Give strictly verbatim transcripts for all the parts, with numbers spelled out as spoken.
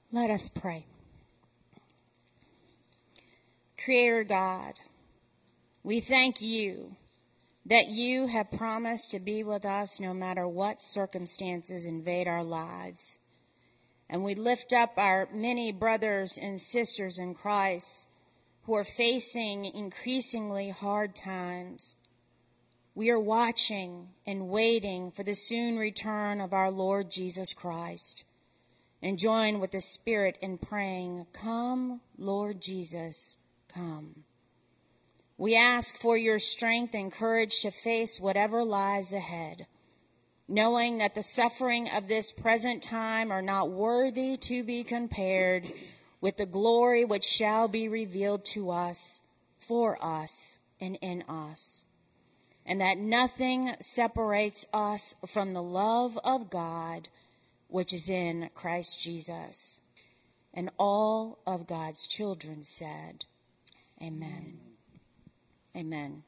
Let us pray. Creator God, we thank you that you have promised to be with us no matter what circumstances invade our lives. And we lift up our many brothers and sisters in Christ who are facing increasingly hard times. We are watching and waiting for the soon return of our Lord Jesus Christ, and join with the Spirit in praying, "Come, Lord Jesus, come." We ask for your strength and courage to face whatever lies ahead, knowing that the suffering of this present time are not worthy to be compared with the glory which shall be revealed to us, for us, and in us, and that nothing separates us from the love of God which is in Christ Jesus. And all of God's children said, Amen. Amen.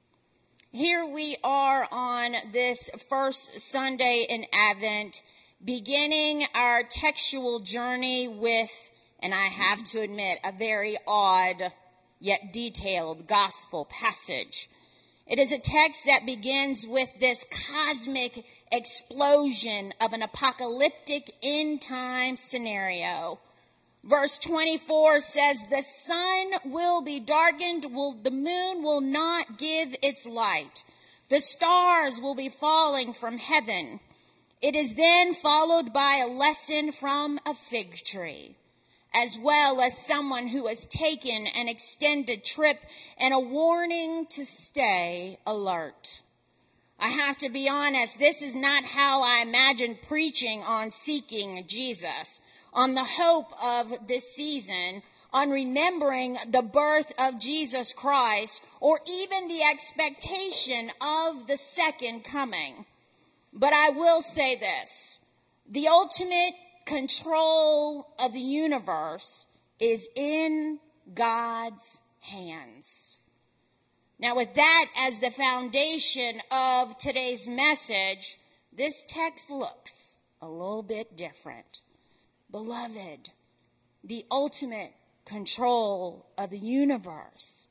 Here we are on this first Sunday in Advent, beginning our textual journey with, and I have to admit, a very odd yet detailed gospel passage. It is a text that begins with this cosmic explosion of an apocalyptic end-time scenario. Verse twenty-four says, "The sun will be darkened, will, the moon will not give its light. The stars will be falling from heaven." It is then followed by a lesson from a fig tree, as well as someone who has taken an extended trip and a warning to stay alert. I have to be honest, this is not how I imagined preaching on seeking Jesus, on the hope of this season, on remembering the birth of Jesus Christ, or even the expectation of the second coming. But I will say this: the ultimate control of the universe is in God's hands. Now, with that as the foundation of today's message, this text looks a little bit different. Beloved, the ultimate control of the universe,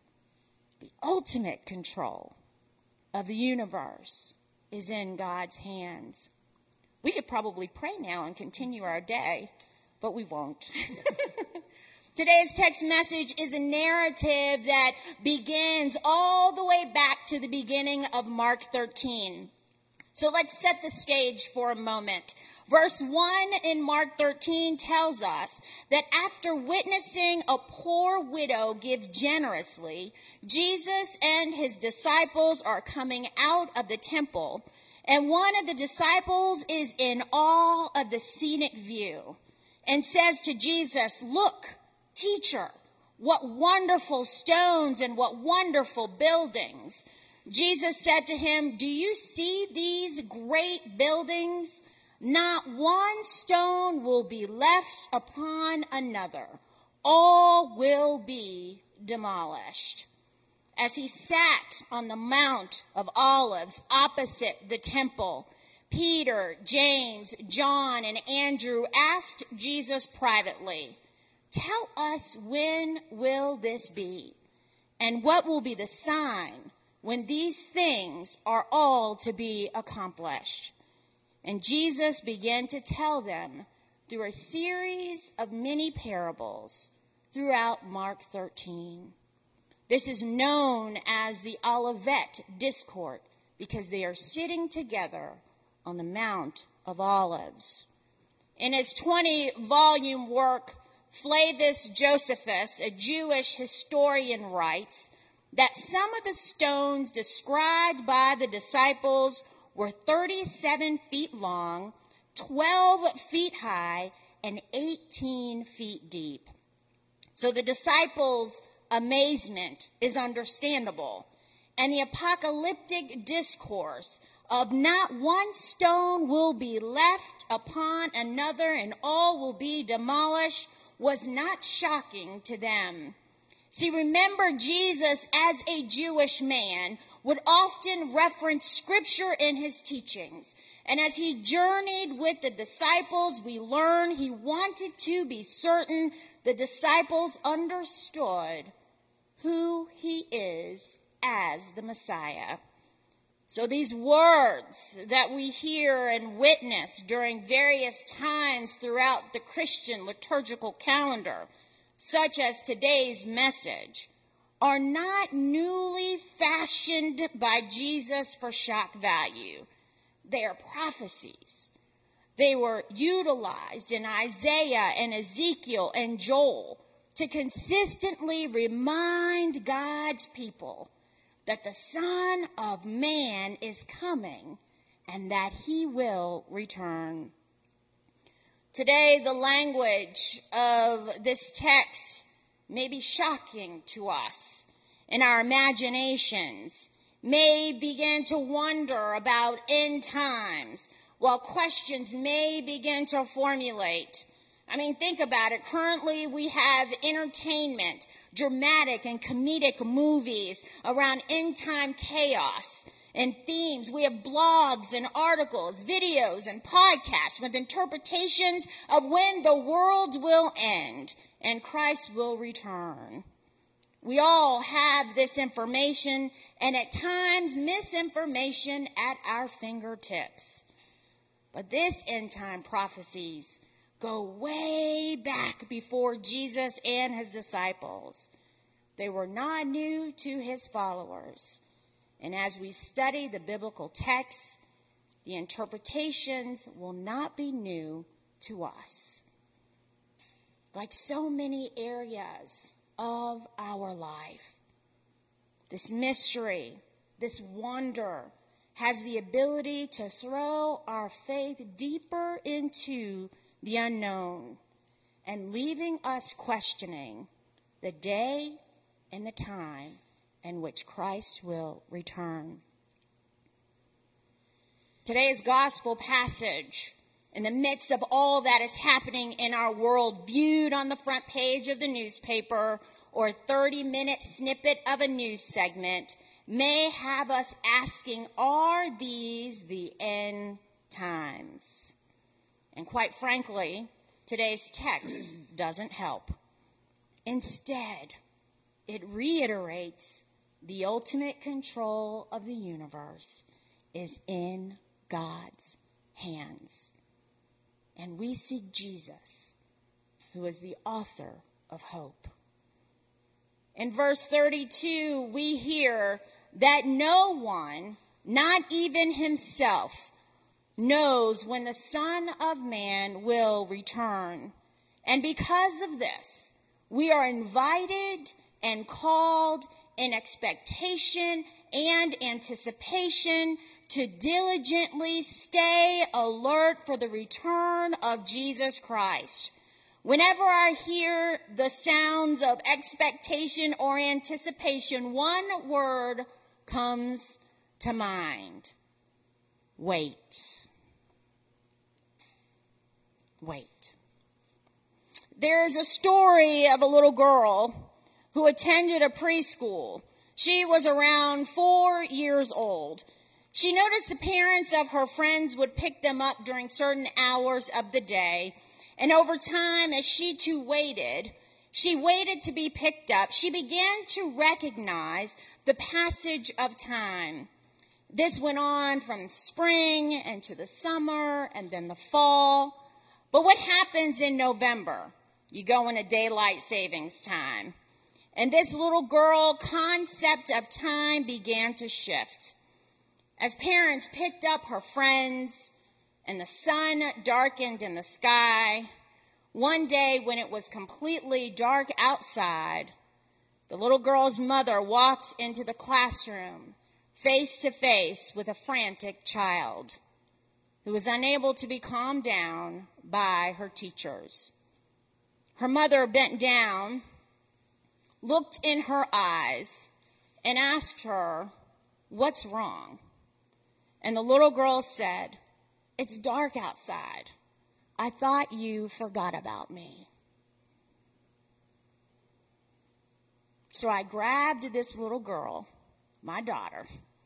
the ultimate control of the universe is in God's hands. We could probably pray now and continue our day, but we won't. Today's text message is a narrative that begins all the way back to the beginning of Mark thirteen. So let's set the stage for a moment. Verse one in Mark thirteen tells us that after witnessing a poor widow give generously, Jesus and his disciples are coming out of the temple, and one of the disciples is in awe of the scenic view and says to Jesus, "Look, teacher, what wonderful stones and what wonderful buildings." Jesus said to him, "Do you see these great buildings? Not one stone will be left upon another. All will be demolished." As he sat on the Mount of Olives opposite the temple, Peter, James, John, and Andrew asked Jesus privately, "Tell us, when will this be? And what will be the sign when these things are all to be accomplished?" And Jesus began to tell them through a series of many parables throughout Mark thirteen. This is known as the Olivet Discourse because they are sitting together on the Mount of Olives. In his twenty-volume work, Flavius Josephus, a Jewish historian, writes that some of the stones described by the disciples were thirty-seven feet long, twelve feet high, and eighteen feet deep. So the disciples' amazement is understandable, and the apocalyptic discourse of not one stone will be left upon another and all will be demolished was not shocking to them. See, remember, Jesus, as a Jewish man, would often reference scripture in his teachings. And as he journeyed with the disciples, we learn he wanted to be certain the disciples understood who he is as the Messiah. So these words that we hear and witness during various times throughout the Christian liturgical calendar, such as today's message, are not newly fashioned by Jesus for shock value. They are prophecies. They were utilized in Isaiah and Ezekiel and Joel to consistently remind God's people that the Son of Man is coming and that he will return. Today, the language of this text may be shocking to us, and our imaginations may begin to wonder about end times, while questions may begin to formulate. I mean, think about it. Currently, we have entertainment, dramatic and comedic movies around end-time chaos and themes. We have blogs and articles, videos and podcasts with interpretations of when the world will end and Christ will return. We all have this information and at times misinformation at our fingertips. But this end-time prophecies go way back before Jesus and his disciples. They were not new to his followers. And as we study the biblical texts, the interpretations will not be new to us. Like so many areas of our life, this mystery, this wonder, has the ability to throw our faith deeper into the unknown and leaving us questioning the day and the time in which Christ will return. Today's gospel passage, in the midst of all that is happening in our world, viewed on the front page of the newspaper or thirty-minute snippet of a news segment, may have us asking, are these the end times? And quite frankly, today's text doesn't help. Instead, it reiterates the ultimate control of the universe is in God's hands. And we seek Jesus, who is the author of hope. In verse thirty-two, we hear that no one, not even himself, knows when the Son of Man will return. And because of this, we are invited and called in expectation and anticipation to diligently stay alert for the return of Jesus Christ. Whenever I hear the sounds of expectation or anticipation, one word comes to mind: wait. Wait. There is a story of a little girl who attended a preschool. She was around four years old. She noticed the parents of her friends would pick them up during certain hours of the day. And over time, as she too waited, she waited to be picked up, she began to recognize the passage of time. This went on from spring into the summer and then the fall. But what happens in November? You go into daylight savings time. And this little girl concept of time began to shift. As parents picked up her friends and the sun darkened in the sky, one day when it was completely dark outside, the little girl's mother walked into the classroom face to face with a frantic child who was unable to be calmed down by her teachers. Her mother bent down, looked in her eyes, and asked her, "What's wrong?" And the little girl said, "It's dark outside. I thought you forgot about me." So I grabbed this little girl, my daughter,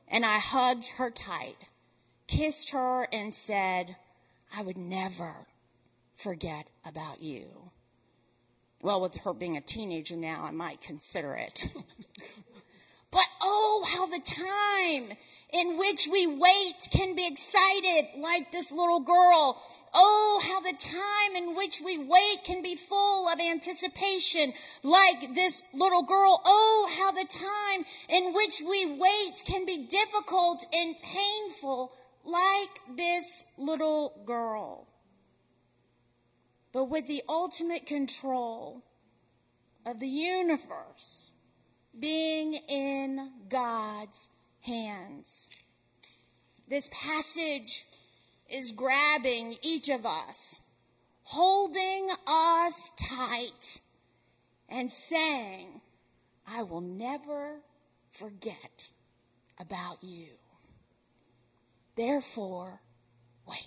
and I hugged her tight, kissed her, and said, I would never forget about you. Well, with her being a teenager now, I might consider it. But oh, how the time in which we wait can be excited like this little girl. Oh, how the time in which we wait can be full of anticipation like this little girl. Oh, how the time in which we wait can be difficult and painful like this little girl. But with the ultimate control of the universe being in God's hands, this passage is grabbing each of us, holding us tight, and saying, I will never forget about you. Therefore, wait.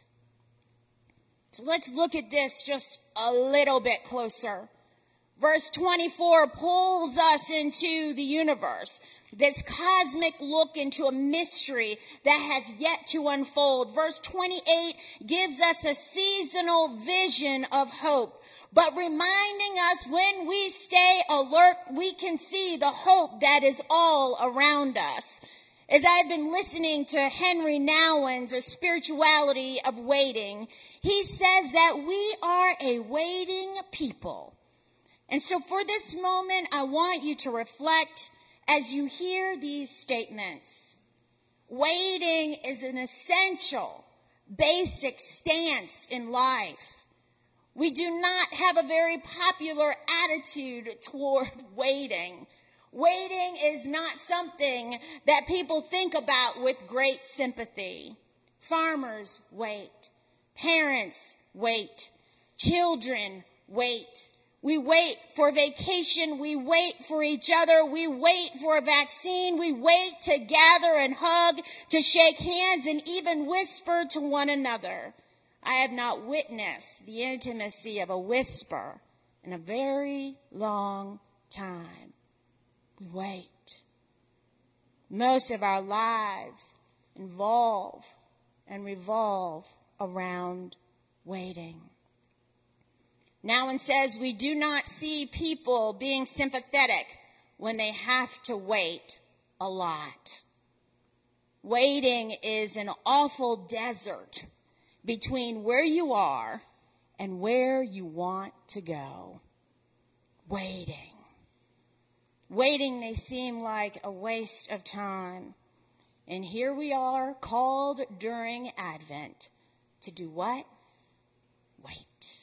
So let's look at this just a little bit closer. Verse twenty-four pulls us into the universe, this cosmic look into a mystery that has yet to unfold. Verse twenty-eight gives us a seasonal vision of hope, but reminding us when we stay alert, we can see the hope that is all around us. As I've been listening to Henry Nouwen's A Spirituality of Waiting, he says that we are a waiting people. And so for this moment, I want you to reflect as you hear these statements. Waiting is an essential, basic stance in life. We do not have a very popular attitude toward waiting. Waiting is not something that people think about with great sympathy. Farmers wait. Parents wait. Children wait. We wait for vacation. We wait for each other. We wait for a vaccine. We wait to gather and hug, to shake hands, and even whisper to one another. I have not witnessed the intimacy of a whisper in a very long time. We wait. Most of our lives involve and revolve around waiting. Nouwen says we do not see people being sympathetic when they have to wait a lot. Waiting is an awful desert between where you are and where you want to go. Waiting. Waiting may seem like a waste of time. And here we are, called during Advent to do what? Wait.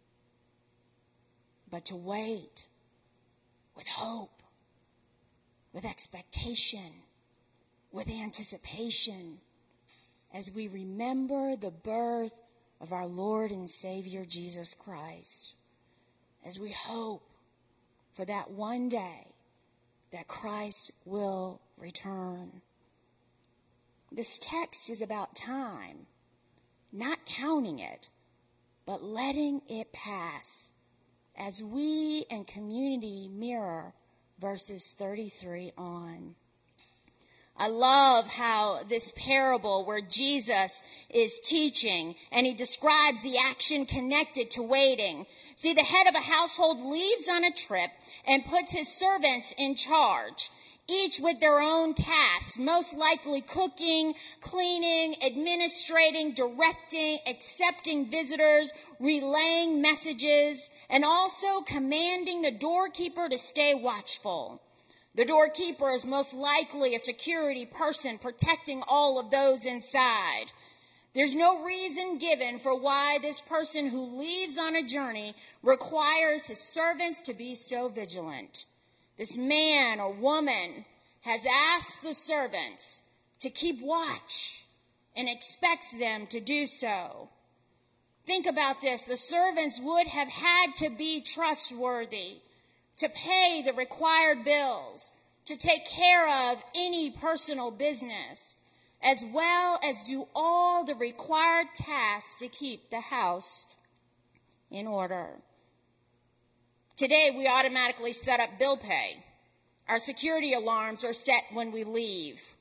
But to wait with hope, with expectation, with anticipation, as we remember the birth of our Lord and Savior Jesus Christ, as we hope for that one day that Christ will return. This text is about time, not counting it, but letting it pass as we and community mirror verses thirty-three on. I love how this parable where Jesus is teaching and he describes the action connected to waiting. See, the head of a household leaves on a trip and puts his servants in charge, each with their own tasks, most likely cooking, cleaning, administrating, directing, accepting visitors, relaying messages, and also commanding the doorkeeper to stay watchful. The doorkeeper is most likely a security person protecting all of those inside. There's no reason given for why this person who leaves on a journey requires his servants to be so vigilant. This man or woman has asked the servants to keep watch and expects them to do so. Think about this. The servants would have had to be trustworthy, to pay the required bills, to take care of any personal business, as well as do all the required tasks to keep the house in order. Today, we automatically set up bill pay. Our security alarms are set when we leave.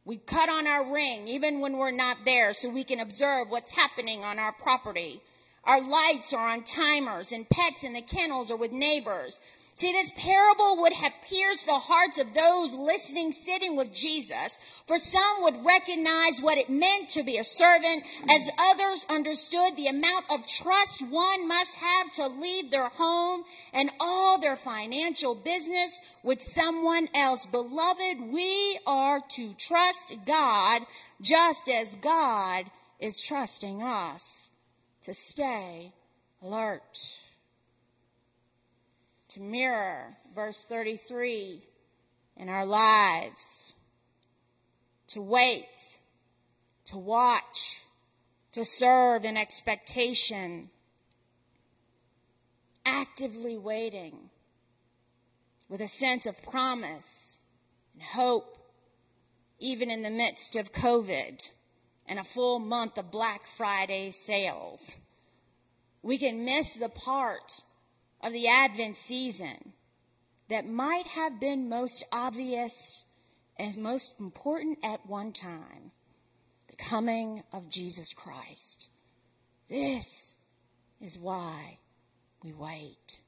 We cut on our ring even when we're not there so we can observe what's happening on our property. Our lights are on timers and pets in the kennels or with neighbors. See, this parable would have pierced the hearts of those listening, sitting with Jesus, for some would recognize what it meant to be a servant, as others understood the amount of trust one must have to leave their home and all their financial business with someone else. Beloved, we are to trust God just as God is trusting us to stay alert. To mirror verse thirty-three in our lives, to wait, to watch, to serve in expectation, actively waiting with a sense of promise and hope, even in the midst of COVID and a full month of Black Friday sales. We can miss the part of the Advent season that might have been most obvious and most important at one time, the coming of Jesus Christ. This is why we wait.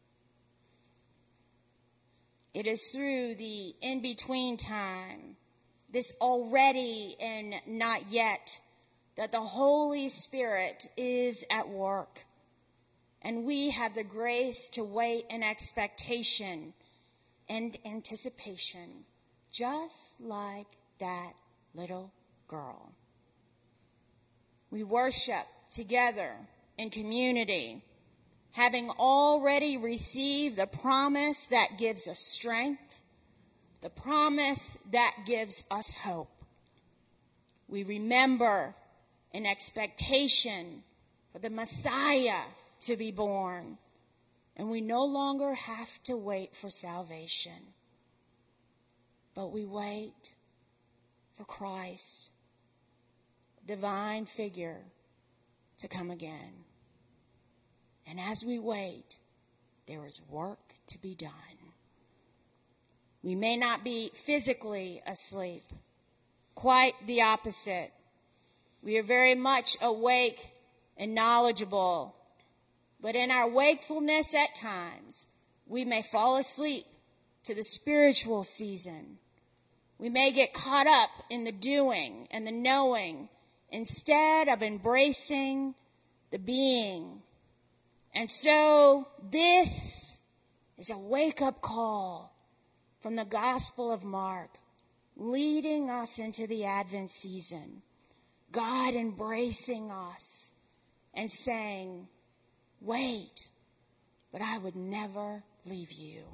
It is through the in-between time, this already and not yet, that the Holy Spirit is at work. And we have the grace to wait in expectation and anticipation, just like that little girl. We worship together in community, having already received the promise that gives us strength, the promise that gives us hope. We remember in expectation for the Messiah to be born, and we no longer have to wait for salvation, but we wait for Christ, divine figure, to come again. And as we wait, there is work to be done. We may not be physically asleep, quite the opposite. We are very much awake and knowledgeable. But in our wakefulness at times, we may fall asleep to the spiritual season. We may get caught up in the doing and the knowing instead of embracing the being. And so this is a wake-up call from the Gospel of Mark, leading us into the Advent season. God embracing us and saying, wait, but I would never leave you.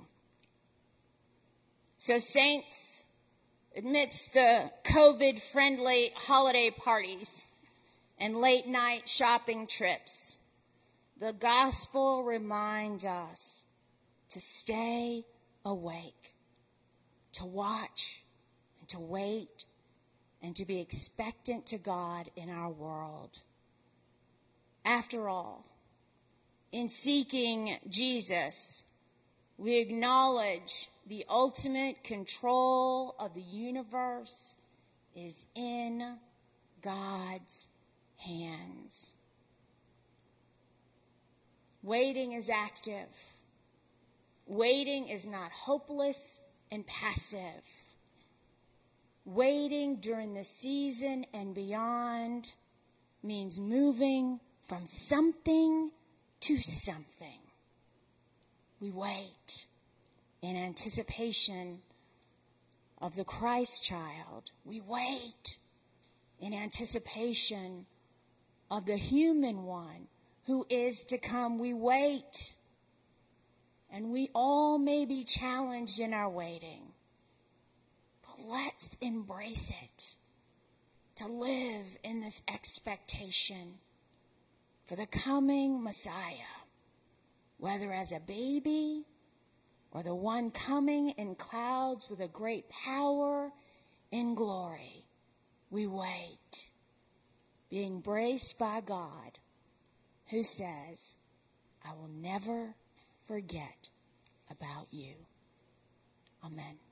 So saints, amidst the COVID-friendly holiday parties and late-night shopping trips, the gospel reminds us to stay awake, to watch, and to wait, and to be expectant to God in our world. After all, in seeking Jesus, we acknowledge the ultimate control of the universe is in God's hands. Waiting is active. Waiting is not hopeless and passive. Waiting during the season and beyond means moving from something to something. We wait in anticipation of the Christ child. We wait in anticipation of the human one who is to come. We wait, and we all may be challenged in our waiting, but let's embrace it, to live in this expectation for the coming Messiah, whether as a baby or the one coming in clouds with a great power in glory. We wait, being embraced by God, who says, I will never forget about you. Amen.